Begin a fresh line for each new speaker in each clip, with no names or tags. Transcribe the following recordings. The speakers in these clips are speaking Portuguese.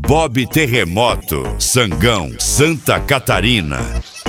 Bob Terremoto, Sangão, Santa Catarina.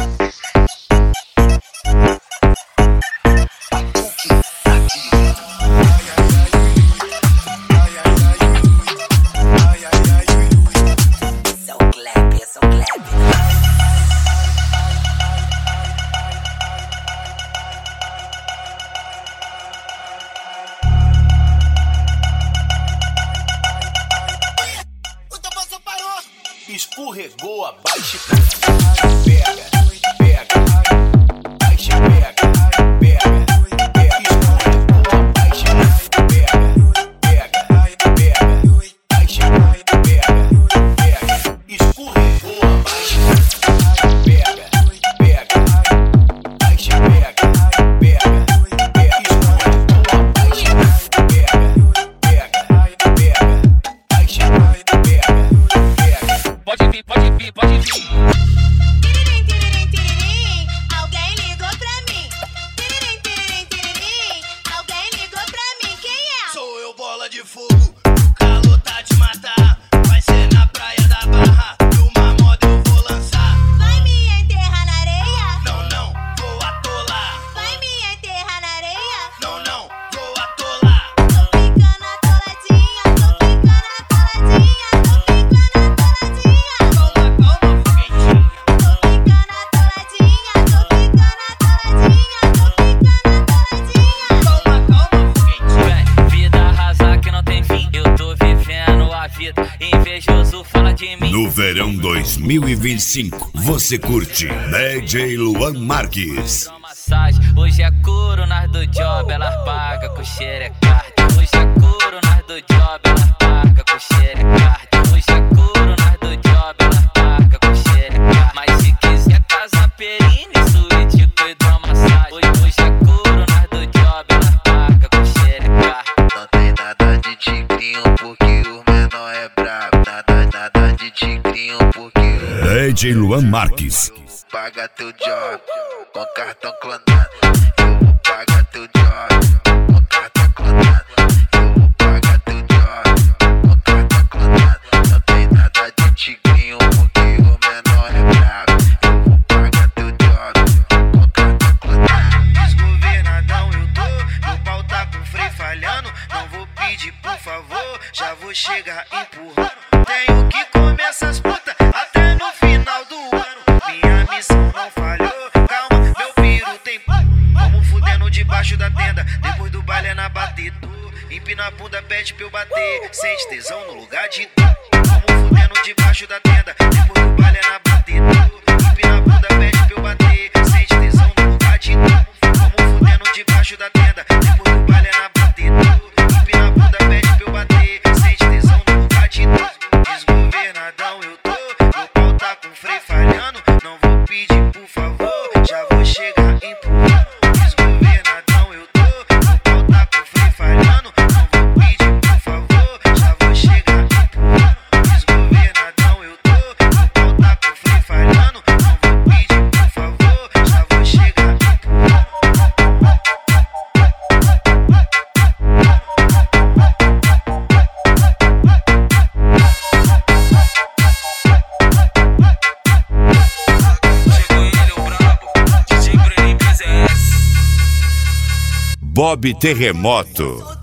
Escorregou abaixo e pega, pega, baixa e pega, pega, escorregou abaixo e pega, pega, baixa e pega, escorregou abaixo e pega, baixa e pega, escorregou abaixo e pega, baixa e Pode vir.
Tiririm, tiririm, tiririm, alguém ligou pra mim. Tiririm, tiririm, tiririm, alguém ligou pra mim. Quem é?
Sou eu, bola de fogo, o calor tá de matar. Vai ser na praia da Barra, e uma moda eu vou lançar.
Vai me enterrar na areia?
Não, vou atolar.
Vai me enterrar na areia?
Não, vou atolar.
Tô ficando atoladinha, tô ficando atoladinha, tô ficando atoladinha.
Calma, foguetinha.
Tô ficando atoladinha, tô ficando atoladinha, tô ficando atoladinha.
Calma, foguetinha.
Vida arrasar que não tem fim, eu tô vivendo a vida. Invejoso fala de mim.
No verão 2025, você curte DJ Luan Marques.
Massagem. Hoje é couro, nós do job, elas pagam com xerecard. Hoje é couro, nós do job, elas pagam com xerecard. Hoje é couro, nós do job, elas pagam com xerecard. Mas se quiser casa perine, suíte com hidromassagem. Hoje é couro, nós do job, elas pagam com xerecard.
Não tem nada de tigrinho porque o menor é brabo. Nada de tigrinho porque
DJ Luan Marques.
paga teu job com cartão clonado. Eu vou pagar teu job com cartão clonado. Eu vou pagar teu job com cartão clonado. Não tem nada de tigrinho porque o menor é brabo. Eu vou pagar teu job com cartão clonado.
Desgovernadão eu tô, meu pau tá com freio falhando. Não vou pedir por favor, já vou chegar empurrando. Tenho que comer essas putas até no final do ano. Minha missão não falhou, calma, meu piro tem. Vamos fudendo debaixo da tenda, depois do baile é na batedor. Empina a bunda, pede pra eu bater, sente tesão no lugar de dor. Vamos fudendo debaixo da tenda, depois do baile é na batedor. Empina a bunda, pede pra eu bater, sente tesão no lugar de dor. Vamos fudendo debaixo da tenda, depois do baile é na batedor. Empina a bunda, pede pra eu bater, sente tesão no lugar de dor. Desgovernadão eu tô, meu pau tá com freio falhando. Não vou pedir por favor, já vou chegar empurrando. Desgovernadão eu tô, meu pau tá com freio falhando. Não vou pedir por favor, já vou chegar empurrando. Desgovernadão eu tô, meu pau tá com freio falhando. Não vou pedir por favor, já vou chegar empurrando.
Chegou ele, o brabo, DJ Bruninho PZS.
Bob Terremoto.